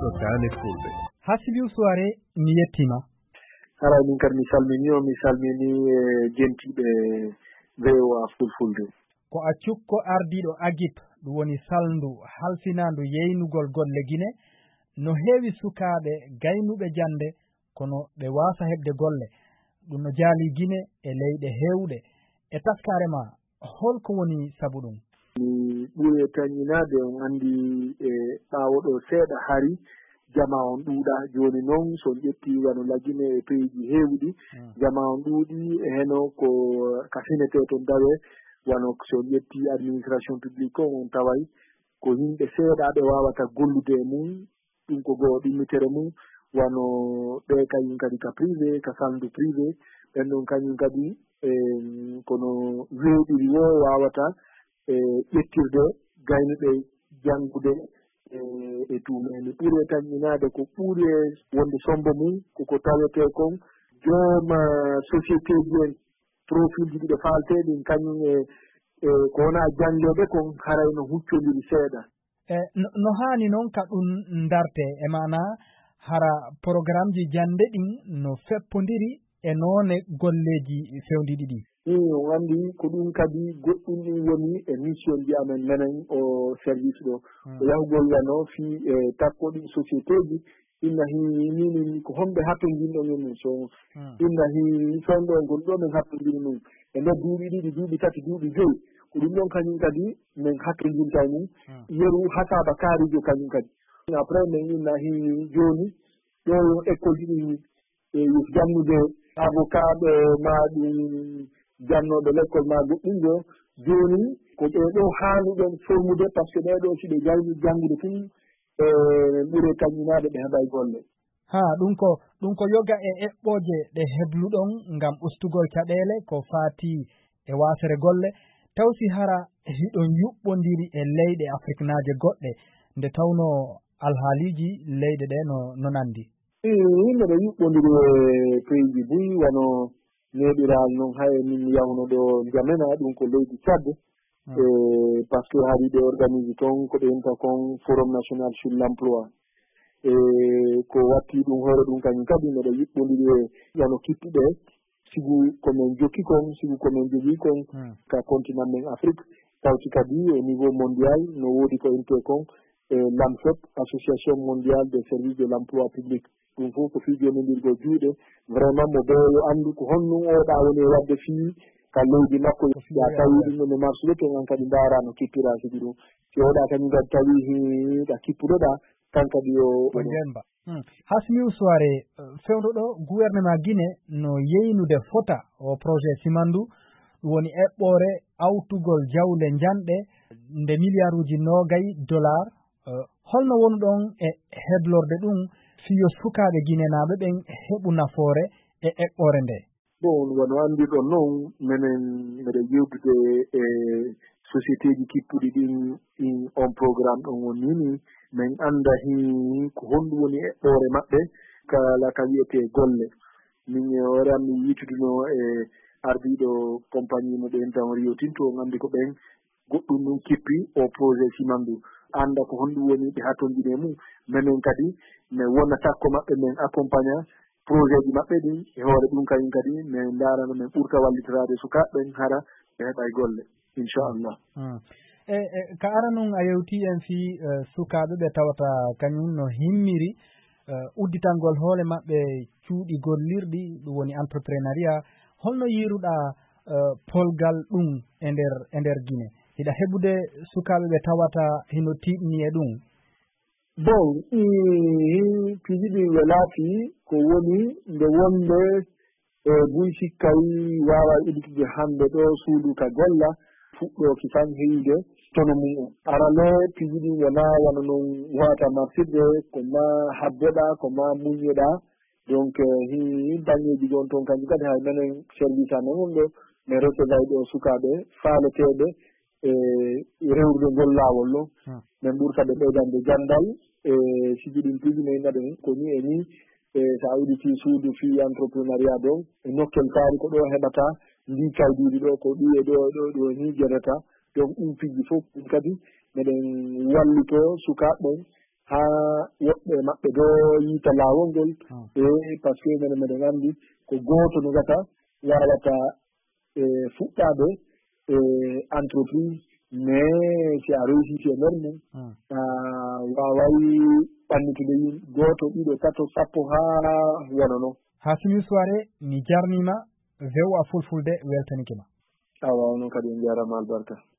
Dane Fulbe. Hasibiu soirée mi yettima. Ara min kadi mi salmini jentiɓe VOA Fulfulde. Ko a cukko ardiɗo Agip ɗum woni salndu halfinandu yeynugol golle Guinée no heewi sukaaɓe gaynuɓe jande kono ɓe waasa heɓde golle ɗum no jaali Guinée e leyɗe heewɗe e taskare ma holko woni sabu ɗum? Mi ɓuri tañinade on andi e ɓawoɗo seeɗa hari jama on ɗuuɗa joni noon so ƴetti wano lagine e peyji heewɗi jama on ɗuuɗi e heno ko kafinete toon dawe wano so ƴetti administration publique on taway ko yimɓe seeɗaɓe wawata gollude e mum ɗum ko goo ɗimmitere mum wano ɓe kañum kadi ka privé ka saldu privé ɓen ɗon kañum kadi kono weeɗiri wo wawata ƴettirde gaynuɓe janngude e tumeni ɓuuri e tañinade ko ɓuuri e wonde sombo mum koko tawete kon jooma société ji en profil ji ɗiɗo falteɗin kañum e ko wona janggoɓe kon harayno huccodiri seeɗa no hani noon ka ɗum darte e mana hara programme ji jande ɗin no feppodiri e noone golleji fewdiɗi ɗi on andi ko ɗum kadi goɗɗum ɗum woni e mission ji amen menen o service ɗo o yahugol wano fi e takkoɗi société ji inna hini ko homɓe hattodinɗon e mum so inna hi fonɗo ngol ɗo min hattodiri mum e nder duuɓi ɗiɗi duuɓi tati duuɓi joyi ko ɗum ɗon kañum kadi min hattodinta mum yeru hasaba kaarijo kañum kadi après min inna hi joni ɗo école ji ɗin e jannude avocat ɓe ma ɗum jannoɓe l'école ma goɗɗingo joni ko ɓeɗo haaluɗon formude par ce que ɓeɗo si ɓe jawni janngude tun e ɓuure tañinade ɓe heɓay golle ha ɗum ko yoga e eɓɓoje ɗe hebluɗon ngam ustugol caɗele ko faati e wasere golle taw si hara hiɗon yuɓɓodiri e leyɗe Afrique naaje goɗɗe nde tawno alhaaliji leyɗe ɗe no nandi yimɓe ɓe yuɓɓodiri e pays ji buy wano neɗiral noon hay min yawno ɗo jamena ɗum ko leydi Tchad par ce que haari ɓe organise toon ko ɓeynta kon forum national sur l'emploi e ko watti ɗum hoore ɗum kañum kadi meɗo yuɓɓodiri e wano kippuɓe sigu komin jokki kon sigu komin jogii kon ka continent men Afrique tawti kadi au niveau mondial no woodi ko inte kon l'AMFEP association mondiale des services de l'emploi public ɗum fof ko fijonodirgo juuɗe vraiment mo ɓeyo anndu ko honɗum oɗa woni wadde fii ka leydi makko ya tawi ɗum ɗon e marsude to an kadi ndaarano kippira sigi ɗum si oɗa kañum kadi tawi ɗa kippuɗoɗa kan kadi o jemba Hasmiou Souare fewɗo gouvernement Guinée no yeynude fota o projet Simandu ɗum woni eɓɓore awtugol jawle janɗe nde milliarduji $90 holno woni ɗon e heblorde ɗum fiyo sukaɓe guinénaɓe ɓen heɓu nafoore e eɓɓore nde bon wono andirɗon noon minen mbeɗa yewtude e société ji kippuɗi ɗin on programme ɗon wonnini min anda hi ko honɗum woni eɓɓore maɓɓe kala ka wiyete golle min oran mi yituduno e ardiɗo compagnie mo ɓen tan Rio Tinto on andi ko ɓen goɗɗum ɗum kippi o projet Simandu anda ko honɗum woni ɓe hattondine mum minen kadi mi wona takko maɓɓe min accompagna projet ji maɓɓe ɗin e hoore ɗum kañum kadi min darano min ɓurta wallitorade sukaɓeɓen hara ɓe heɓay golle inchallah ka ara noon a yewti en fi sukaɓe ɓe tawata kañum no himmiri udditangol hoole maɓɓe cuuɗi gollirɗi ɗum woni entreprenariat holno yiruɗa polgal ɗum e nder Guinée hiɗa heɓude sukaɓe ɓe tawata hino tiɗni e ɗum bon piji ɗi welaafi ko woni nde wonde e buy sikkay wawa udditude hande ɗo suudu ka golla fuɗɗoki tan heyde tono mum arane piji ɗi wona wona noon wata martirde ko ma habboɗa ko ma muñoɗa donc hi dañeji gon toon kañum kadi hay menen service amen on ɗo min recevay ɗo sukaɓe faaleteɓe e rewrude ngol laawol ɗo min ɓurtaɓe ɓeydande gandal e siji ɗin piji min naɗen ko ni e ni e so a udditi suudu fi entreprenariat ɗon e nokkel kaari ko ɗo heɓata ndi kawdiɗi ɗo ko ɗi e ɗo ni jeɗata donc ɗum piji fof ɗum kadi meɗen wallito sukaɓeɓen ha woɓɓe maɓɓe ɗo yiita laawol ngol par ce que meɗen anndi ko gooto no gata wawata fuɗɗade entreprise mais si a réussiti e nder mum a waway ɓannitude yimɓe gooto ɗiɗo tato sappo haa wona noon. Hasimi Souare mi jarnima vew a fulfulde weltanike ma. Awa noon kadi en jarama albarka.